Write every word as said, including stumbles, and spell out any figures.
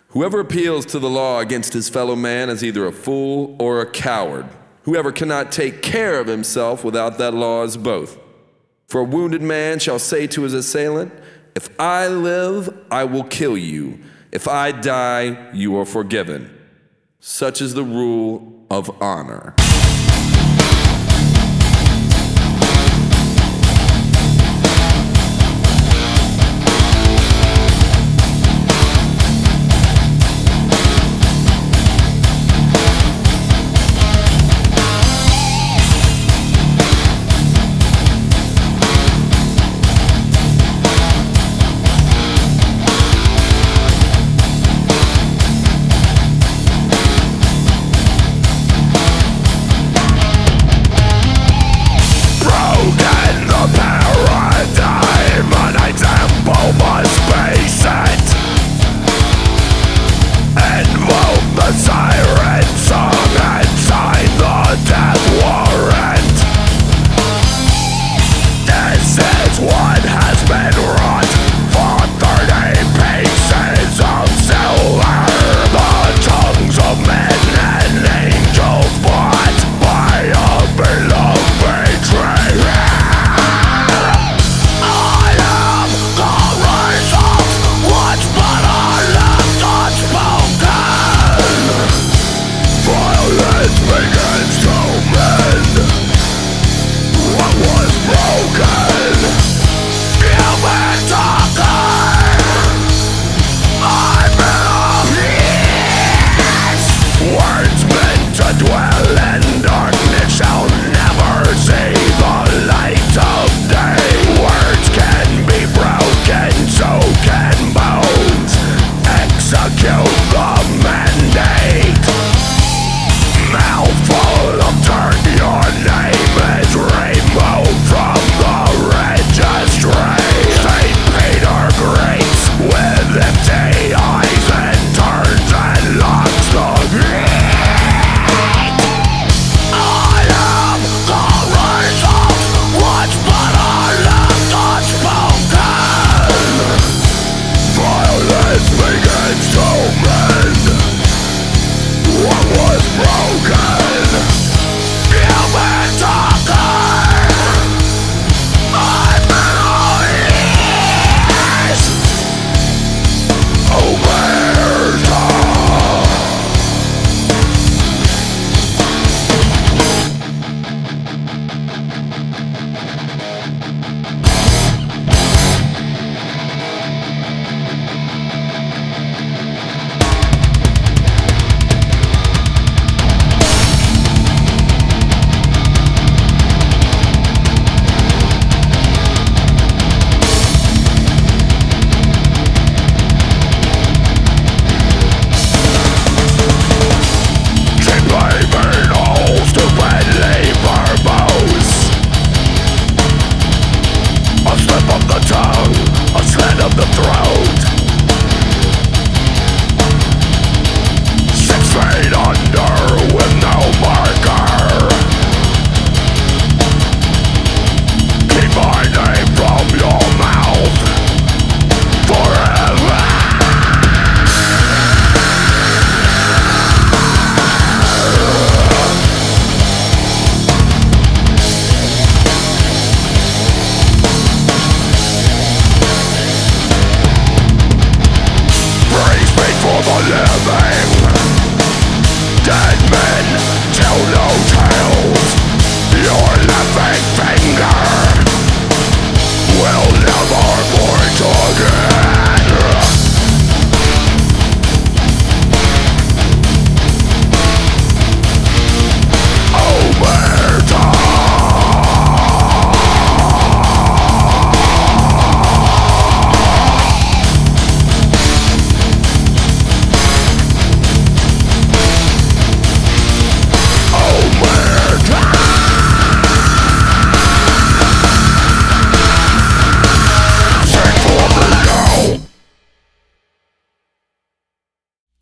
Whoever appeals to the law against his fellow man is either a fool or a coward. Whoever cannot take care of himself without that law is both. For a wounded man shall say to his assailant, "If I live, I will kill you. If I die, you are forgiven." Such is the rule of honor. For the living